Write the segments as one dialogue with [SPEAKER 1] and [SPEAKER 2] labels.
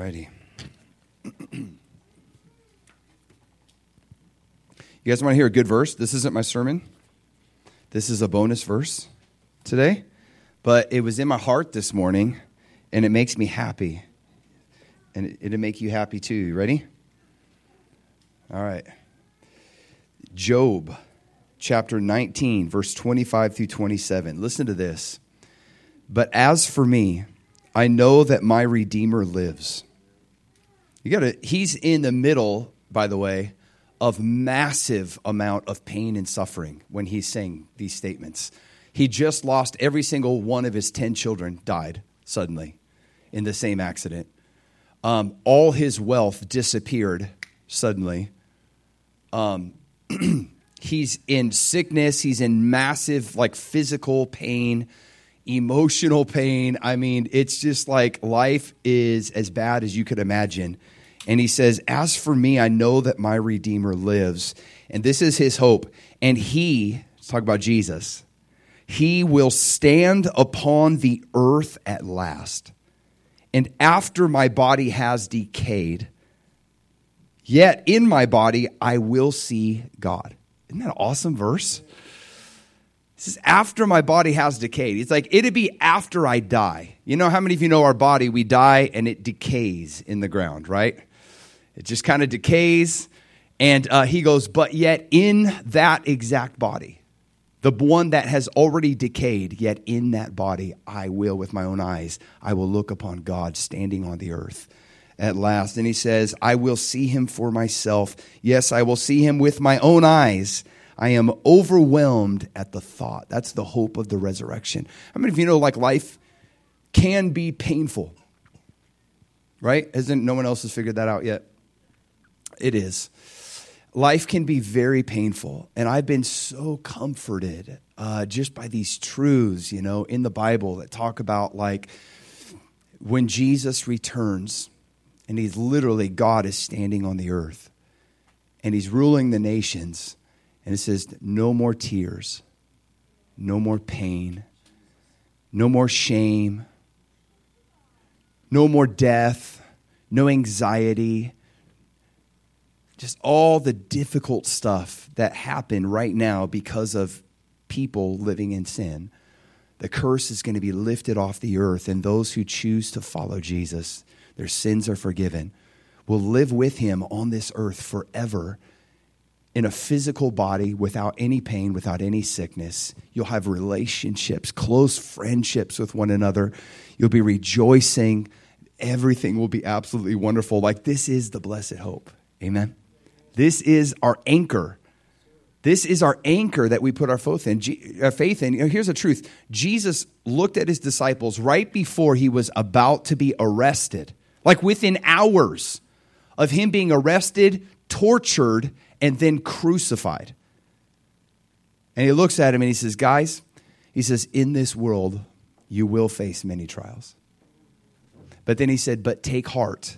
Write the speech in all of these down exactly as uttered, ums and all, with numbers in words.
[SPEAKER 1] righty. You guys want to hear a good verse? This isn't my sermon. This is a bonus verse today. But it was in my heart this morning, and it makes me happy. And it, it'll make you happy too. You ready? All right. Job, chapter nineteen, verse twenty-five through twenty-seven. Listen to this. But as for me, I know that my Redeemer lives. You gotta, he's in the middle, by the way, of massive amount of pain and suffering when he's saying these statements. He just lost every single one of his ten children died suddenly in the same accident. Um, all his wealth disappeared suddenly. Um, he's in sickness. He's in massive, like, physical pain, emotional pain. I mean, it's just like life is as bad as you could imagine. And he says, as for me, I know that my Redeemer lives. And this is his hope. And he, let's talk about Jesus, he will stand upon the earth at last. And after my body has decayed, yet in my body I will see God. Isn't that an awesome verse? This is after my body has decayed. It's like, it'd be after I die. You know how many of you know our body, we die and it decays in the ground, right? It just kind of decays. And uh, he goes, but yet in that exact body, the one that has already decayed, yet in that body, I will, with my own eyes, I will look upon God standing on the earth at last. And he says, I will see him for myself. Yes, I will see him with my own eyes. I am overwhelmed at the thought. That's the hope of the resurrection. How many of you know, like, life can be painful? Right? Hasn't no one else has figured that out yet? It is. Life can be very painful. And I've been so comforted uh, just by these truths, you know, in the Bible that talk about, like, when Jesus returns and he's literally, God is standing on the earth and he's ruling the nations. And it says, no more tears, no more pain, no more shame, no more death, no anxiety. Just all the difficult stuff that happened right now because of people living in sin. The curse is going to be lifted off the earth, and those who choose to follow Jesus, their sins are forgiven, will live with him on this earth forever in a physical body without any pain, without any sickness. You'll have relationships, close friendships with one another. You'll be rejoicing. Everything will be absolutely wonderful. Like, this is the blessed hope. Amen. This is our anchor. This is our anchor that we put our faith in. Our faith in. You know, here's the truth. Jesus looked at his disciples right before he was about to be arrested. Like, within hours of him being arrested, tortured, and then crucified. And he looks at him and he says, guys, he says, in this world, you will face many trials. But then he said, but take heart.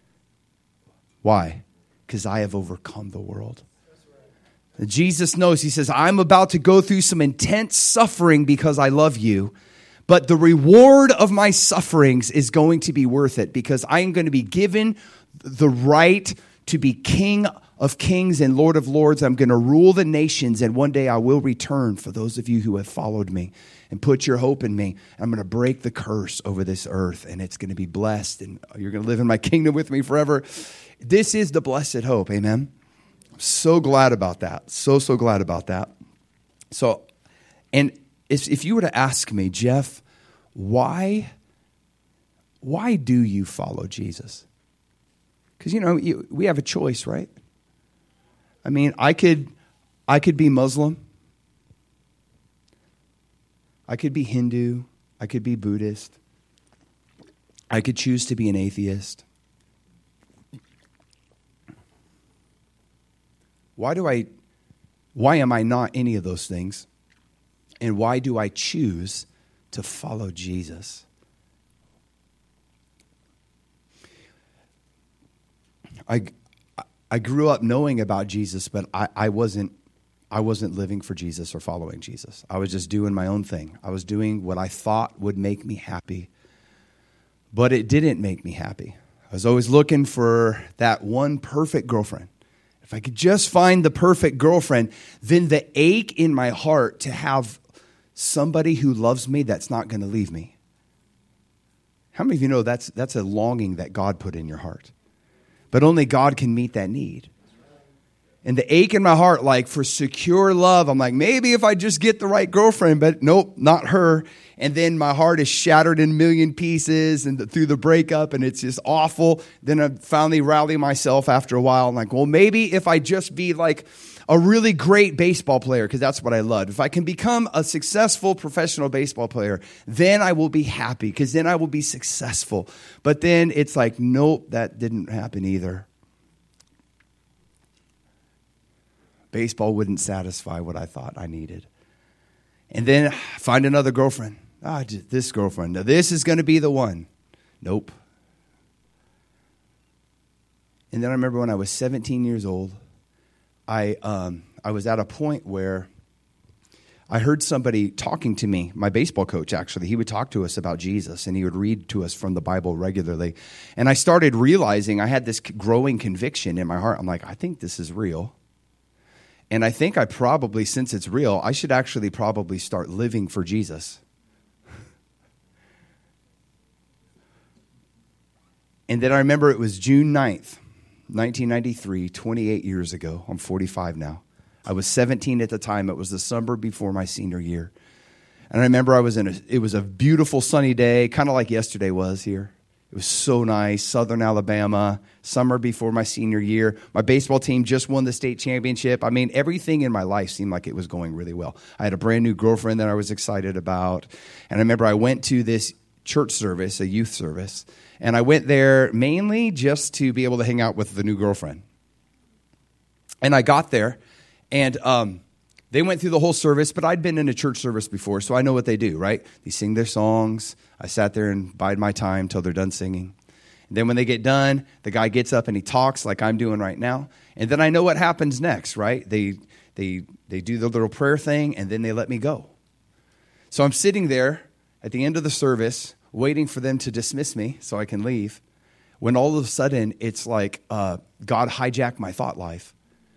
[SPEAKER 1] Why? Because I have overcome the world. Right. Jesus knows, he says, I'm about to go through some intense suffering because I love you. But the reward of my sufferings is going to be worth it because I am going to be given the right to be King of kings and Lord of lords. I'm going to rule the nations, and one day I will return for those of you who have followed me and put your hope in me. I'm going to break the curse over this earth, and it's going to be blessed, and you're going to live in my kingdom with me forever. This is the blessed hope, amen? I'm so glad about that. So, so glad about that. So, and if, if you were to ask me, Jeff, why, why do you follow Jesus? Because, you know, you, we have a choice, right? I mean, I could, I could be Muslim. I could be Hindu. I could be Buddhist. I could choose to be an atheist. Why do I, why am I not any of those things? And why do I choose to follow Jesus? I, I grew up knowing about Jesus, but I, I wasn't I wasn't living for Jesus or following Jesus. I was just doing my own thing. I was doing what I thought would make me happy, but it didn't make me happy. I was always looking for that one perfect girlfriend. If I could just find the perfect girlfriend, then the ache in my heart to have somebody who loves me that's not going to leave me. How many of you know that's that's a longing that God put in your heart? But only God can meet that need. And the ache in my heart, like for secure love, I'm like, maybe if I just get the right girlfriend, but nope, not her. And then my heart is shattered in a million pieces and the, through the breakup, and it's just awful. Then I finally rally myself after a while. I'm like, well, maybe if I just be like a really great baseball player, because that's what I loved. If I can become a successful professional baseball player, then I will be happy, because then I will be successful. But then it's like, nope, that didn't happen either. Baseball wouldn't satisfy what I thought I needed. And then find another girlfriend. Ah, this girlfriend. Now, this is going to be the one. Nope. And then I remember when I was seventeen years old, I um, I was at a point where I heard somebody talking to me, my baseball coach actually. He would talk to us about Jesus, and he would read to us from the Bible regularly. And I started realizing I had this growing conviction in my heart. I'm like, I think this is real. And I think I probably, since it's real, I should actually probably start living for Jesus. And then I remember it was June ninth, nineteen ninety-three, twenty-eight years ago. I'm forty-five now. I was seventeen at the time. It was the summer before my senior year. And I remember I was in a, it was a beautiful sunny day, kind of like yesterday was here. It was so nice, Southern Alabama, summer before my senior year. My baseball team just won the state championship. I mean, everything in my life seemed like it was going really well. I had a brand new girlfriend that I was excited about. And I remember I went to this church service, a youth service, and I went there mainly just to be able to hang out with the new girlfriend. And I got there, and um, they went through the whole service, but I'd been in a church service before, so I know what they do, right? They sing their songs. I sat there and bide my time till they're done singing. And then when they get done, the guy gets up and he talks like I'm doing right now. And then I know what happens next, right? They they they do the little prayer thing, and then they let me go. So I'm sitting there at the end of the service waiting for them to dismiss me so I can leave, when all of a sudden it's like uh, God hijacked my thought life.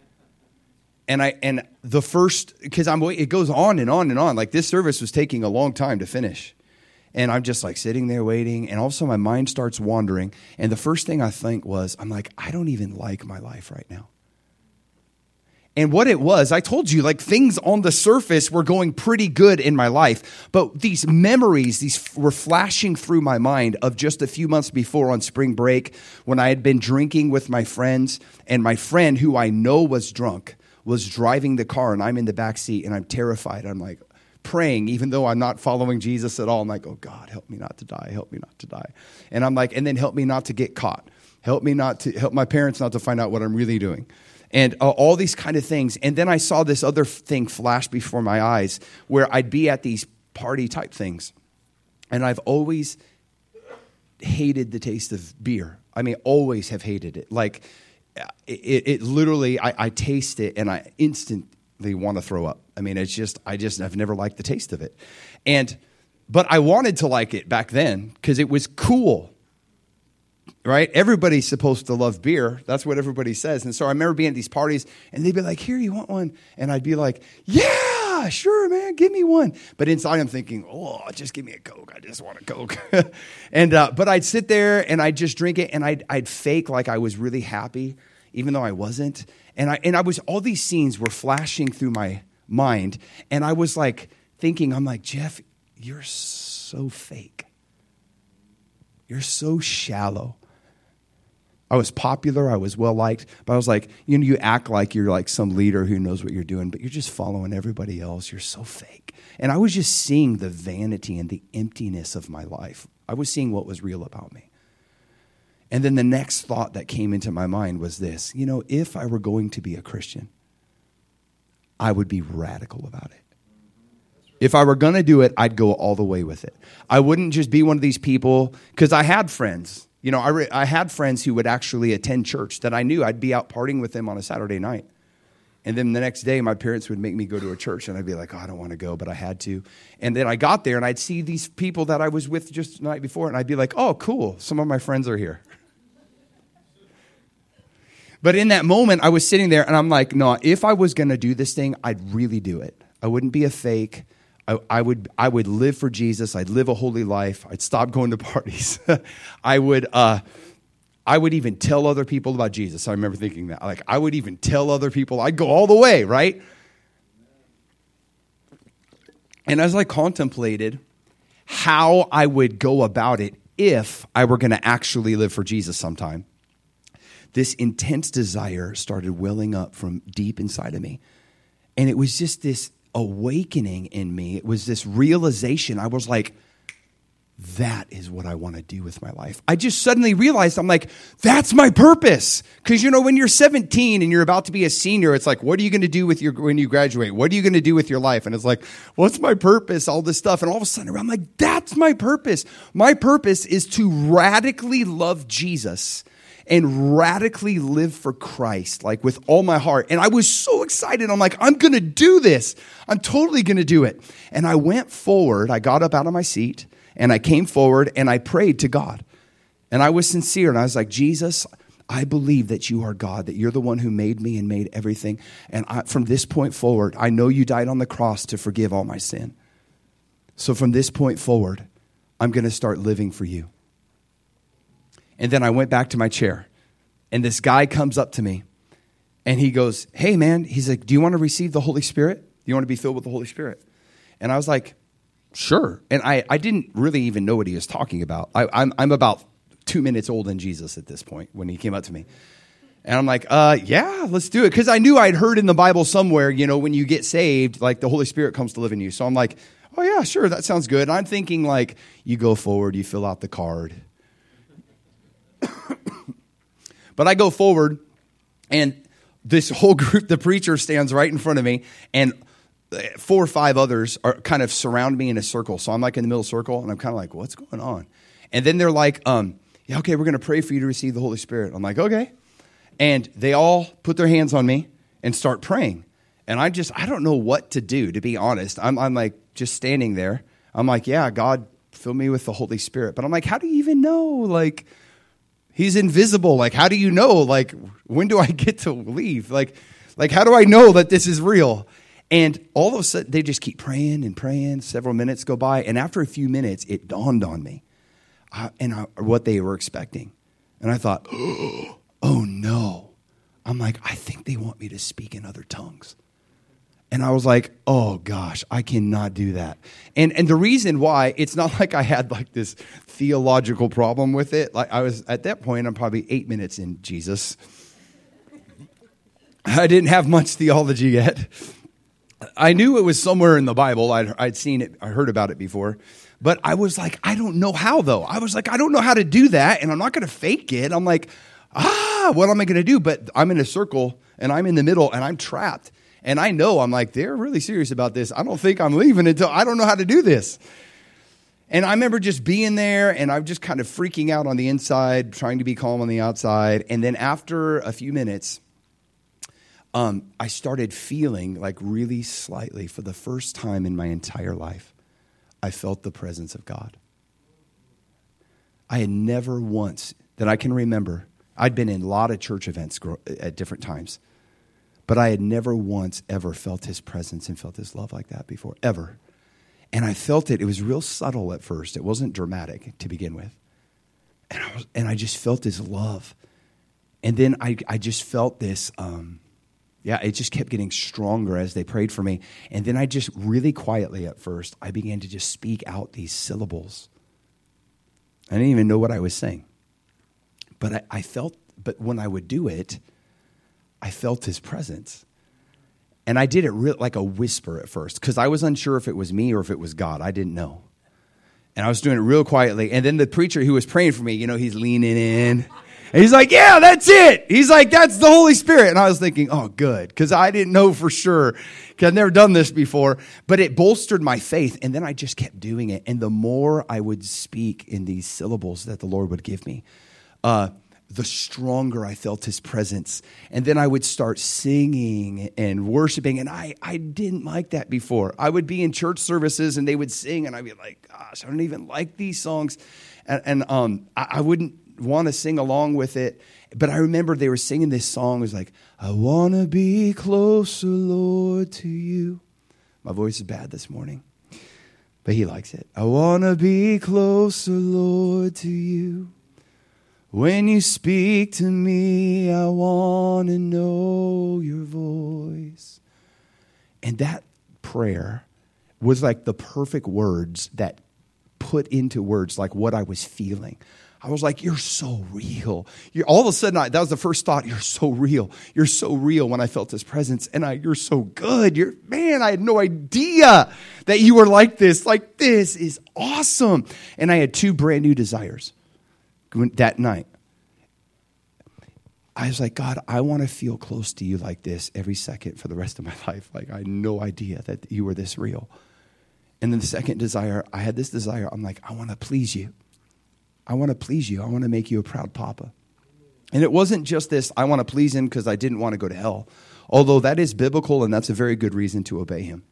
[SPEAKER 1] And I and the first, because I'm it goes on and on and on. Like this service was taking a long time to finish. And I'm just like sitting there waiting, and all of a sudden my mind starts wandering. And the first thing I think was, I'm like, I don't even like my life right now. And what it was, I told you, like things on the surface were going pretty good in my life. But these memories, these were flashing through my mind of just a few months before on spring break when I had been drinking with my friends, and my friend, who I know was drunk, was driving the car, and I'm in the back seat, and I'm terrified. I'm like praying, even though I'm not following Jesus at all. I'm like, oh God, help me not to die. Help me not to die. And I'm like, and then help me not to get caught. Help me not to, help my parents not to find out what I'm really doing. And uh, all these kind of things. And then I saw this other thing flash before my eyes where I'd be at these party type things. And I've always hated the taste of beer. I mean, always have hated it. Like, It, it literally, I, I taste it and I instantly want to throw up. I mean, it's just, I just, I've never liked the taste of it. And, but I wanted to like it back then because it was cool, right? Everybody's supposed to love beer. That's what everybody says. And so I remember being at these parties and they'd be like, here, you want one? And I'd be like, yeah, sure, man, give me one. But inside I'm thinking, oh, just give me a Coke. I just want a Coke. and, uh, but I'd sit there and I'd just drink it and I'd, I'd fake like I was really happy, even though I wasn't. And I, and I was, all these scenes were flashing through my mind. And I was like thinking, I'm like, Jeff, you're so fake. You're so shallow. I was popular, I was well-liked, but I was like, you know, you act like you're like some leader who knows what you're doing, but you're just following everybody else. You're so fake. And I was just seeing the vanity and the emptiness of my life. I was seeing what was real about me. And then the next thought that came into my mind was this, you know, if I were going to be a Christian, I would be radical about it. If I were going to do it, I'd go all the way with it. I wouldn't just be one of these people, because I had friends. You know, I, re- I had friends who would actually attend church that I knew I'd be out partying with them on a Saturday night. And then the next day, my parents would make me go to a church, and I'd be like, oh, I don't want to go, but I had to. And then I got there, and I'd see these people that I was with just the night before, and I'd be like, oh, cool, some of my friends are here. But in that moment, I was sitting there and I'm like, no, if I was going to do this thing, I'd really do it. I wouldn't be a fake. I, I would I would live for Jesus. I'd live a holy life. I'd stop going to parties. I would uh, I would even tell other people about Jesus. I remember thinking that. Like, I would even tell other people. I'd go all the way, right? And as I contemplated how I would go about it if I were going to actually live for Jesus sometime, this intense desire started welling up from deep inside of me. And it was just this awakening in me. It was this realization. I was like, that is what I want to do with my life. I just suddenly realized, I'm like, that's my purpose. Because, you know, when you're seventeen and you're about to be a senior, it's like, what are you going to do with your, when you graduate? What are you going to do with your life? And it's like, what's my purpose? All this stuff. And all of a sudden, I'm like, that's my purpose. My purpose is to radically love Jesus and radically live for Christ, like with all my heart. And I was so excited. I'm like, I'm going to do this. I'm totally going to do it. And I went forward. I got up out of my seat. And I came forward and I prayed to God. And I was sincere. And I was like, Jesus, I believe that you are God, that you're the one who made me and made everything. And I, from this point forward, I know you died on the cross to forgive all my sin. So from this point forward, I'm going to start living for you. And then I went back to my chair. And this guy comes up to me. And he goes, hey, man. He's like, do you want to receive the Holy Spirit? Do you want to be filled with the Holy Spirit? And I was like, sure. And I, I didn't really even know what he was talking about. I, I'm, I'm about two minutes old in Jesus at this point when he came up to me. And I'm like, uh, yeah, let's do it. Because I knew I'd heard in the Bible somewhere, you know, when you get saved, like the Holy Spirit comes to live in you. So I'm like, oh, yeah, sure, that sounds good. And I'm thinking like, you go forward, you fill out the card. But I go forward, and this whole group, the preacher stands right in front of me, and four or five others are kind of surround me in a circle. So I'm like in the middle circle, and I'm kind of like, what's going on? And then they're like, um, yeah, okay, we're going to pray for you to receive the Holy Spirit. I'm like, okay. And they all put their hands on me and start praying. And I just, I don't know what to do, to be honest. I'm, I'm like just standing there. I'm like, yeah, God, fill me with the Holy Spirit. But I'm like, how do you even know? Like, he's invisible. Like, how do you know? Like, when do I get to leave? Like, like, how do I know that this is real? And all of a sudden, they just keep praying and praying. Several minutes go by. And after a few minutes, it dawned on me uh, and I, what they were expecting. And I thought, oh, no. I'm like, I think they want me to speak in other tongues. And I was like, oh, gosh, I cannot do that. And and the reason why, it's not like I had like this theological problem with it. Like I was at that point, I'm probably eight minutes in Jesus. I didn't have much theology yet. I knew it was somewhere in the Bible. I'd, I'd seen it. I heard about it before. But I was like, I don't know how, though. I was like, I don't know how to do that, and I'm not going to fake it. I'm like, ah, what am I going to do? But I'm in a circle, and I'm in the middle, and I'm trapped. And I know, I'm like, they're really serious about this. I don't think I'm leaving until I don't know how to do this. And I remember just being there, and I'm just kind of freaking out on the inside, trying to be calm on the outside. And then after a few minutes, Um, I started feeling like really slightly, for the first time in my entire life, I felt the presence of God. I had never once, that I can remember, I'd been in a lot of church events at different times, but I had never once ever felt his presence and felt his love like that before, ever. And I felt it. It was real subtle at first. It wasn't dramatic to begin with. And I, was, and I just felt his love. And then I, I just felt this... Um, Yeah, it just kept getting stronger as they prayed for me. And then I just really quietly at first, I began to just speak out these syllables. I didn't even know what I was saying. But I, I felt, but when I would do it, I felt his presence. And I did it real, like a whisper at first, because I was unsure if it was me or if it was God. I didn't know. And I was doing it real quietly. And then the preacher who was praying for me, you know, he's leaning in. And he's like, yeah, that's it. He's like, that's the Holy Spirit. And I was thinking, oh, good, because I didn't know for sure, because I've never done this before. But it bolstered my faith, and then I just kept doing it. And the more I would speak in these syllables that the Lord would give me, uh, the stronger I felt his presence. And then I would start singing and worshiping, and I, I didn't like that before. I would be in church services, and they would sing, and I'd be like, gosh, I don't even like these songs. And, and um, I, I wouldn't want to sing along with it. But I remember they were singing this song. It was like, I want to be closer, Lord, to you. My voice is bad this morning, but he likes it. I want to be closer, Lord, to you. When you speak to me, I want to know your voice. And that prayer was like the perfect words that put into words like what I was feeling. I was like, you're so real. You're, all of a sudden, I, that was the first thought. You're so real. You're so real when I felt his presence. And I, you're so good. You're, man, I had no idea that you were like this. Like, this is awesome. And I had two brand new desires that night. I was like, God, I want to feel close to you like this every second for the rest of my life. Like, I had no idea that you were this real. And then the second desire, I had this desire. I'm like, I want to please you. I want to please you. I want to make you a proud papa. And it wasn't just this, I want to please him because I didn't want to go to hell. Although that is biblical and that's a very good reason to obey him.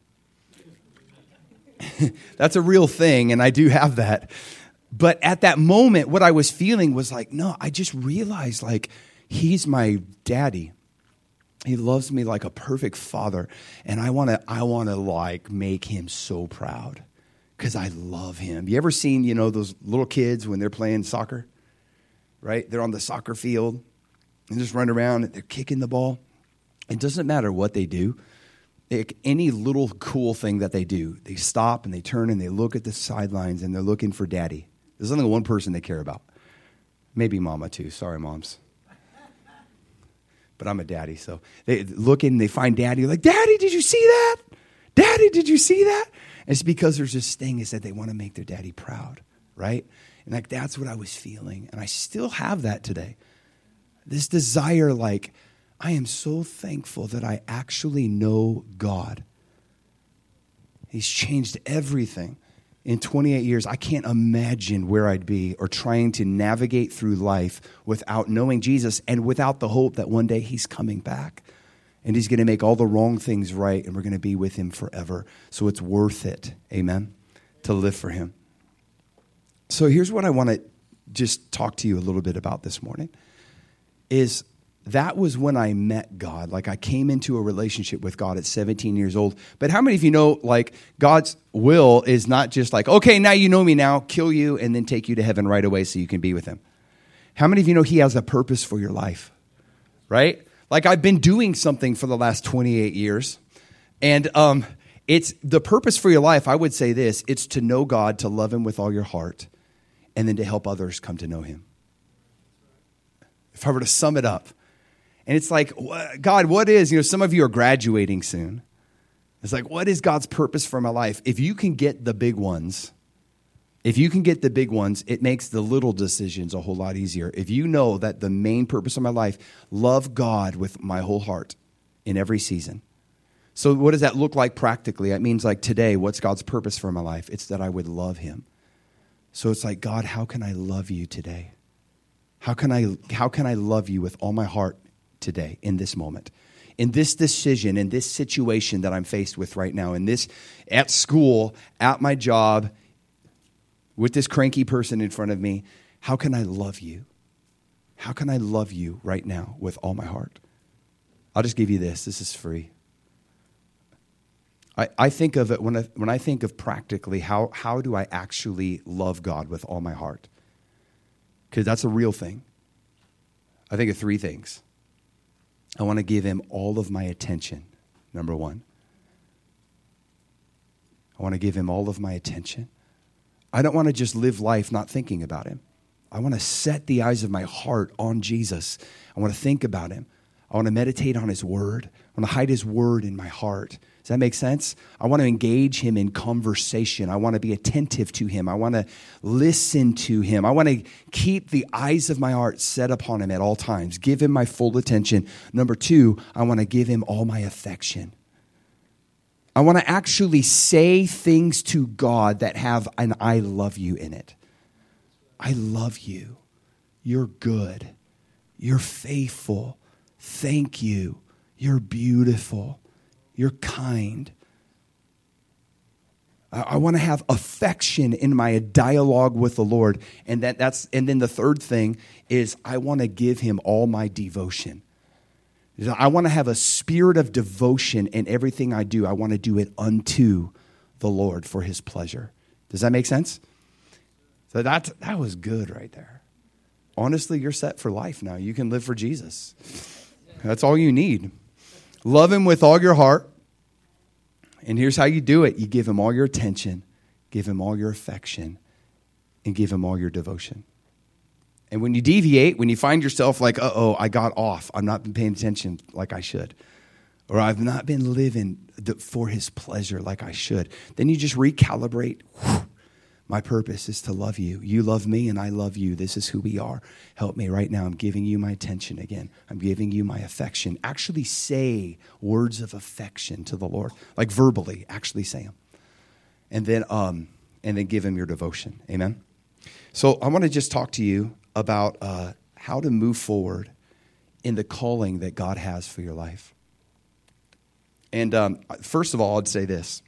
[SPEAKER 1] That's a real thing, and I do have that. But at that moment, what I was feeling was like, no, I just realized like he's my daddy. He loves me like a perfect father. And I want to, I want to like make him so proud. Because I love him. You ever seen, you know, those little kids when they're playing soccer, right? They're on the soccer field and just run around. And they're kicking the ball. It doesn't matter what they do. It, any little cool thing that they do, they stop and they turn and they look at the sidelines and they're looking for daddy. There's only one person they care about. Maybe mama too. Sorry, moms. But I'm a daddy, so they look in and they find daddy. Like, daddy, did you see that? Daddy, did you see that? And it's because there's this thing is that they want to make their daddy proud, right? And like that's what I was feeling. And I still have that today. This desire, like, I am so thankful that I actually know God. He's changed everything. In twenty-eight years, I can't imagine where I'd be or trying to navigate through life without knowing Jesus and without the hope that one day he's coming back. And he's going to make all the wrong things right, and we're going to be with him forever. So it's worth it, amen, to live for him. So here's what I want to just talk to you a little bit about this morning, is that was when I met God. Like I came into a relationship with God at seventeen years old. But how many of you know, like, God's will is not just like, okay, now you know me now, kill you, and then take you to heaven right away so you can be with him. How many of you know he has a purpose for your life, right? Like I've been doing something for the last twenty-eight years, and um, it's the purpose for your life. I would say this, it's to know God, to love him with all your heart, and then to help others come to know him. If I were to sum it up, and it's like, God, what is, you know, some of you are graduating soon. It's like, what is God's purpose for my life? If you can get the big ones, If you can get the big ones, it makes the little decisions a whole lot easier. If you know that the main purpose of my life, love God with my whole heart in every season. So what does that look like practically? It means like today, what's God's purpose for my life? It's that I would love him. So it's like, God, how can I love you today? How can I, how can I love you with all my heart today in this moment? In this decision, in this situation that I'm faced with right now, in this, at school, at my job, with this cranky person in front of me, how can I love you? How can I love you right now with all my heart? I'll just give you this. This is free. I, I think of it, when I, when I think of practically, how, how do I actually love God with all my heart? Because that's a real thing. I think of three things. I want to give him all of my attention, number one. I want to give him all of my attention. I don't want to just live life not thinking about him. I want to set the eyes of my heart on Jesus. I want to think about him. I want to meditate on his word. I want to hide his word in my heart. Does that make sense? I want to engage him in conversation. I want to be attentive to him. I want to listen to him. I want to keep the eyes of my heart set upon him at all times. Give him my full attention. Number two, I want to give him all my affection. I want to actually say things to God that have an I love you in it. I love you. You're good. You're faithful. Thank you. You're beautiful. You're kind. I, I want to have affection in my dialogue with the Lord. And that, that's and then the third thing is I want to give him all my devotion. I want to have a spirit of devotion in everything I do. I want to do it unto the Lord for his pleasure. Does that make sense? So that, that was good right there. Honestly, you're set for life now. You can live for Jesus. That's all you need. Love him with all your heart. And here's how you do it. You give him all your attention, give him all your affection, and give him all your devotion. And when you deviate, when you find yourself like, uh-oh, I got off. I'm not been paying attention like I should. Or I've not been living for his pleasure like I should. Then you just recalibrate. Whew. My purpose is to love you. You love me and I love you. This is who we are. Help me right now. I'm giving you my attention again. I'm giving you my affection. Actually say words of affection to the Lord. Like verbally, actually say them. And then, um, and then give him your devotion. Amen? So I want to just talk to you about uh, how to move forward in the calling that God has for your life. And um, first of all, I'd say this.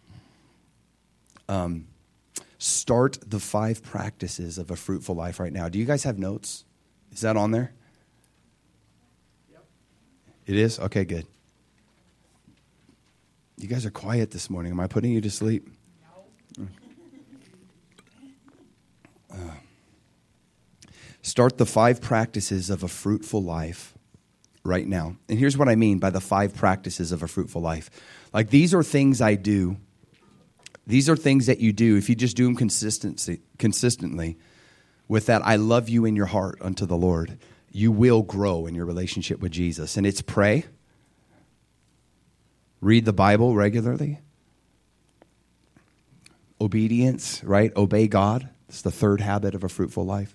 [SPEAKER 1] Um, start the five practices of a fruitful life right now. Do you guys have notes? Is that on there? Yep. It is? Okay, good. You guys are quiet this morning. Am I putting you to sleep? No. Uh, start the five practices of a fruitful life right now. And here's what I mean by the five practices of a fruitful life. Like, these are things I do. These are things that you do. If you just do them consistency, consistently with that, I love you in your heart unto the Lord, you will grow in your relationship with Jesus. And it's pray, read the Bible regularly, obedience, right? Obey God. It's the third habit of a fruitful life.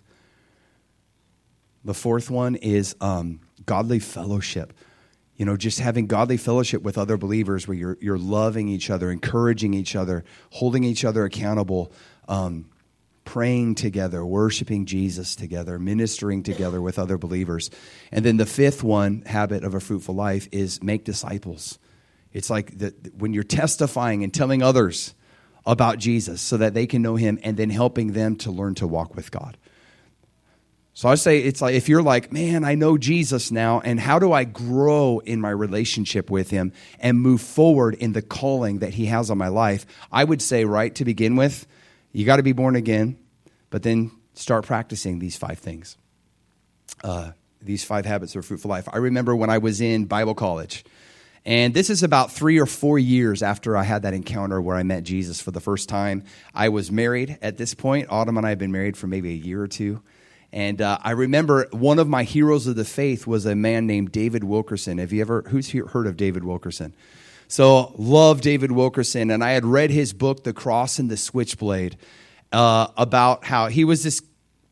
[SPEAKER 1] The fourth one is um, godly fellowship. You know, just having godly fellowship with other believers where you're you're loving each other, encouraging each other, holding each other accountable, um, praying together, worshiping Jesus together, ministering together with other believers. And then the fifth one, habit of a fruitful life, is make disciples. It's like the, when you're testifying and telling others about Jesus so that they can know him, and then helping them to learn to walk with God. So I say it's like, if you're like, man, I know Jesus now, and how do I grow in my relationship with him and move forward in the calling that he has on my life? I would say, right, to begin with, you got to be born again, but then start practicing these five things, uh, these five habits of a fruitful life. I remember when I was in Bible college, and this is about three or four years after I had that encounter where I met Jesus for the first time. I was married at this point. Autumn and I had been married for maybe a year or two. And uh, I remember one of my heroes of the faith was a man named David Wilkerson. Have you ever, who's heard of David Wilkerson? So, love David Wilkerson. And I had read his book, The Cross and the Switchblade, uh, about how he was this,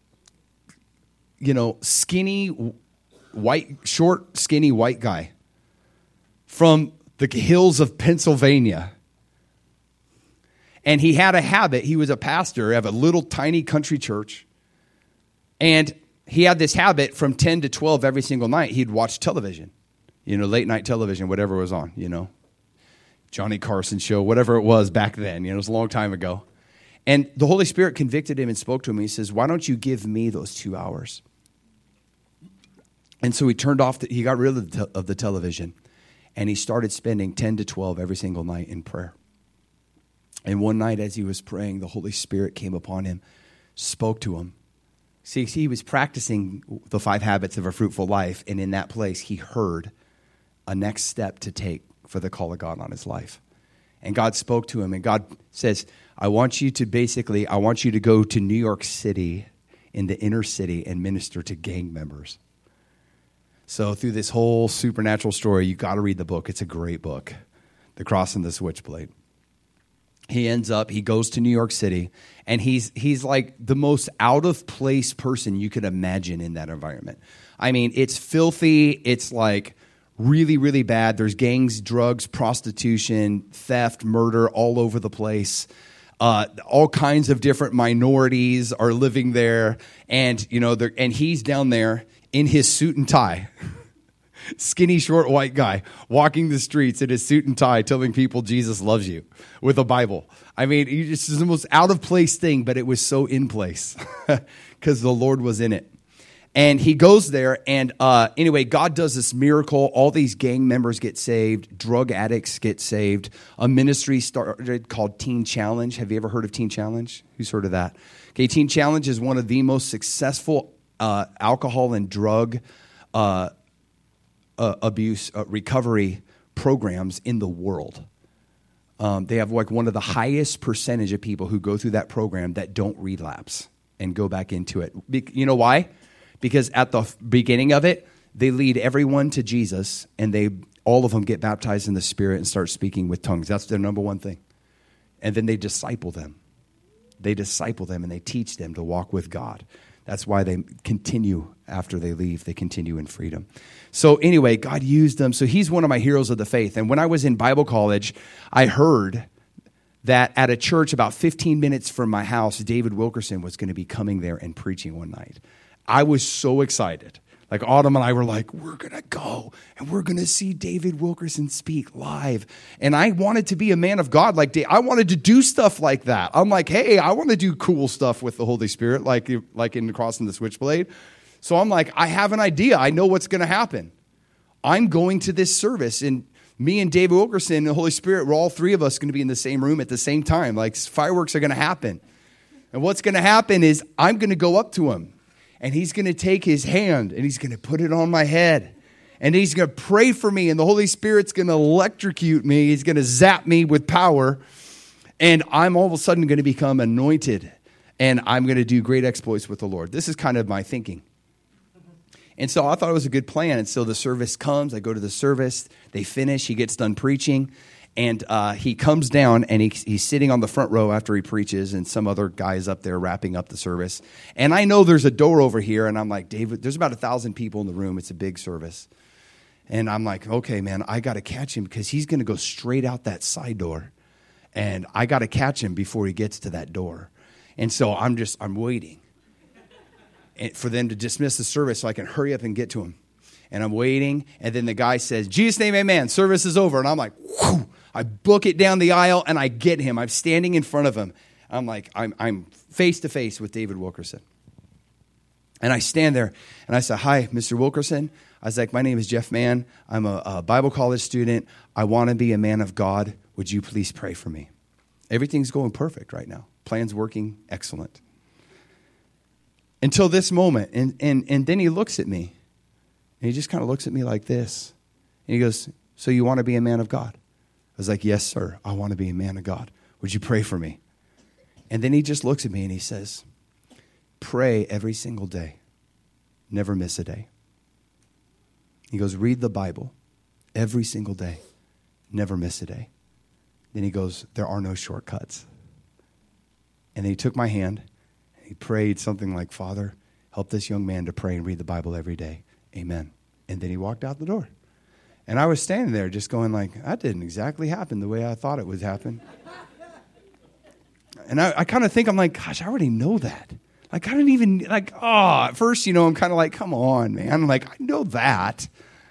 [SPEAKER 1] you know, skinny, white, short, skinny white guy from the hills of Pennsylvania. And he had a habit. He was a pastor of a little tiny country church. And he had this habit from ten to twelve every single night. He'd watch television, you know, late night television, whatever was on, you know, Johnny Carson show, whatever it was back then. You know, it was a long time ago. And the Holy Spirit convicted him and spoke to him. He says, why don't you give me those two hours? And so he turned off, the, he got rid of the, of the television, and he started spending ten to twelve every single night in prayer. And one night as he was praying, the Holy Spirit came upon him, spoke to him. See, he was practicing the five habits of a fruitful life, and in that place, he heard a next step to take for the call of God on his life. And God spoke to him, and God says, I want you to basically, I want you to go to New York City, in the inner city, and minister to gang members. So through this whole supernatural story, you got to read the book. It's a great book, The Cross and the Switchblade. He ends up, he goes to New York City, and he's he's like the most out-of-place person you could imagine in that environment. I mean, it's filthy. It's like really, really bad. There's gangs, drugs, prostitution, theft, murder all over the place. Uh, all kinds of different minorities are living there, and you know, and he's down there in his suit and tie skinny, short, white guy walking the streets in his suit and tie telling people Jesus loves you with a Bible. I mean, it's the most out of place thing, but it was so in place because the Lord was in it. And he goes there, and uh, anyway, God does this miracle. All these gang members get saved. Drug addicts get saved. A ministry started called Teen Challenge. Have you ever heard of Teen Challenge? Who's heard of that? Okay, Teen Challenge is one of the most successful uh, alcohol and drug uh, uh, abuse uh, recovery programs in the world. Um, they have like one of the highest percentage of people who go through that program that don't relapse and go back into it. Be- you know why? Because at the beginning of it, they lead everyone to Jesus, and they all of them get baptized in the Spirit and start speaking with tongues. That's their number one thing. And then they disciple them. They disciple them, and they teach them to walk with God. That's why they continue after they leave. They continue in freedom. So anyway, God used them. So he's one of my heroes of the faith. And when I was in Bible college, I heard that at a church about fifteen minutes from my house, David Wilkerson was going to be coming there and preaching one night. I was so excited. Like Autumn and I were like, we're going to go and we're going to see David Wilkerson speak live. And I wanted to be a man of God like Dave. I wanted to do stuff like that. I'm like, hey, I want to do cool stuff with the Holy Spirit, like, like in Crossing the Switchblade. So I'm like, I have an idea. I know what's going to happen. I'm going to this service, and me and David Wilkerson and the Holy Spirit, we're all three of us going to be in the same room at the same time. Like fireworks are going to happen. And what's going to happen is I'm going to go up to him. And he's going to take his hand and he's going to put it on my head. And he's going to pray for me. And the Holy Spirit's going to electrocute me. He's going to zap me with power. And I'm all of a sudden going to become anointed. And I'm going to do great exploits with the Lord. This is kind of my thinking. And so I thought it was a good plan. And so the service comes. I go to the service. They finish. He gets done preaching. And uh, he comes down, and he, he's sitting on the front row after he preaches, and some other guy's up there wrapping up the service. And I know there's a door over here, and I'm like, David, there's about a thousand people in the room. It's a big service. And I'm like, okay, man, I got to catch him because he's going to go straight out that side door. And I got to catch him before he gets to that door. And so I'm just, I'm waiting for them to dismiss the service so I can hurry up and get to him. And I'm waiting, and then the guy says, Jesus' name, amen, service is over. And I'm like, whew. I book it down the aisle, and I get him. I'm standing in front of him. I'm like, I'm I'm face to face with David Wilkerson. And I stand there, and I say, hi, Mister Wilkerson. I was like, my name is Jeff Mann. I'm a, a Bible college student. I want to be a man of God. Would you please pray for me? Everything's going perfect right now. Plan's working excellent. Until this moment. And, and, and then he looks at me, and he just kind of looks at me like this. And he goes, so you want to be a man of God? I was like, yes, sir. I want to be a man of God. Would you pray for me? And then he just looks at me and he says, pray every single day. Never miss a day. He goes, read the Bible every single day. Never miss a day. Then he goes, there are no shortcuts. And then he took my hand and he prayed something like, Father, help this young man to pray and read the Bible every day. Amen. And then he walked out the door. And I was standing there just going like, that didn't exactly happen the way I thought it would happen. And I, I kind of think, I'm like, gosh, I already know that. Like, I didn't even, like, oh, at first, you know, I'm kind of like, come on, man. I'm like, I know that.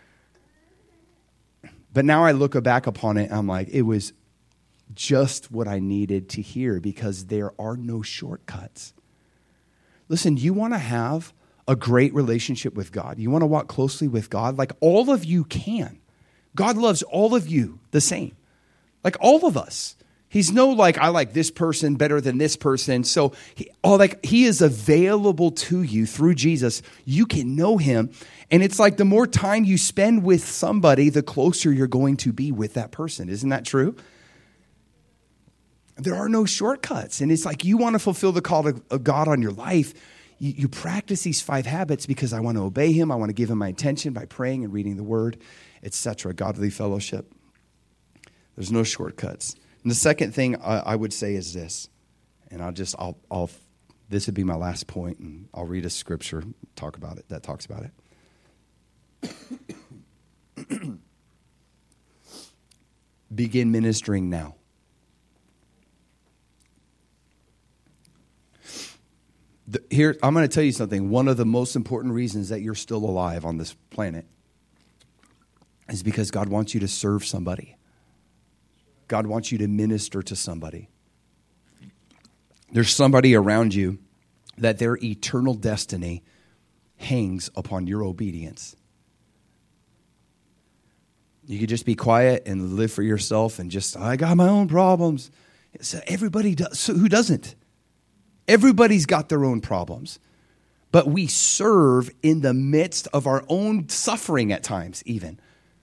[SPEAKER 1] But now I look back upon it, and I'm like, it was just what I needed to hear because there are no shortcuts. Listen, you want to have a great relationship with God. You want to walk closely with God. Like, all of you can. God loves all of you the same. Like, all of us. He's no like, I like this person better than this person. So he, oh, like he is available to you through Jesus. You can know him. And it's like the more time you spend with somebody, the closer you're going to be with that person. Isn't that true? There are no shortcuts. And it's like you want to fulfill the call of God on your life. You, you practice these five habits because I want to obey him. I want to give him my attention by praying and reading the word, et cetera. Godly fellowship. There's no shortcuts. And the second thing I, I would say is this, and I'll just, I'll, I'll, this would be my last point, and I'll read a scripture, talk about it, that talks about it. Begin ministering now. The, here, I'm going to tell you something. One of the most important reasons that you're still alive on this planet is because God wants you to serve somebody. God wants you to minister to somebody. There's somebody around you that their eternal destiny hangs upon your obedience. You could just be quiet and live for yourself and just, I got my own problems. So everybody does. So who doesn't? Everybody's got their own problems. But we serve in the midst of our own suffering at times, even.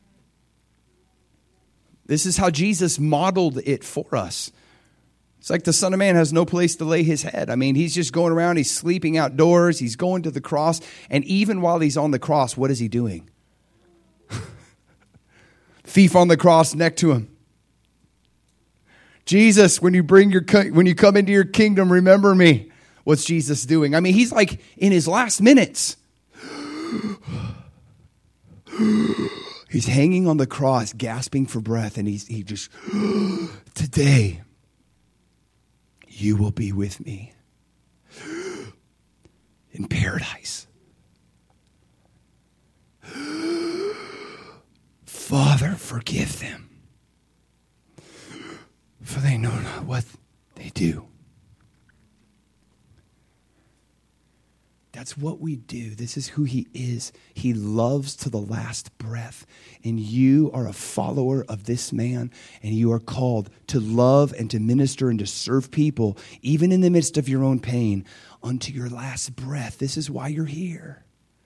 [SPEAKER 1] This is how Jesus modeled it for us. It's like the Son of Man has no place to lay his head. I mean, he's just going around. He's sleeping outdoors. He's going to the cross. And even while he's on the cross, what is he doing? Thief on the cross, neck to him. Jesus, when you bring your when you come into your kingdom, remember me. What's Jesus doing? I mean, he's like in his last minutes. He's hanging on the cross, gasping for breath, and he's he just, today, you will be with me in paradise. Father, forgive them, for they know not what they do. That's what we do. This is who he is. He loves to the last breath. And you are a follower of this man, and you are called to love and to minister and to serve people, even in the midst of your own pain, unto your last breath. This is why you're here.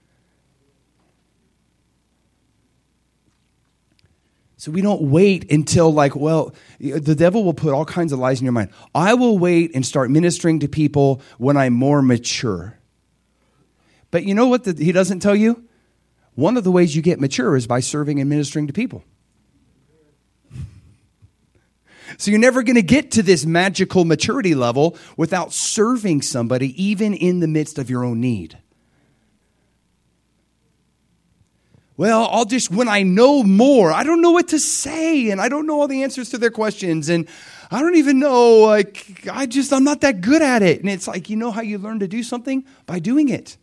[SPEAKER 1] So we don't wait until like, well, the devil will put all kinds of lies in your mind. I will wait and start ministering to people when I'm more mature. But you know what the, he doesn't tell you? One of the ways you get mature is by serving and ministering to people. So you're never going to get to this magical maturity level without serving somebody, even in the midst of your own need. Well, I'll just, when I know more, I don't know what to say, and I don't know all the answers to their questions, and I don't even know, like, I just, I'm not that good at it. And it's like, you know how you learn to do something? By doing it.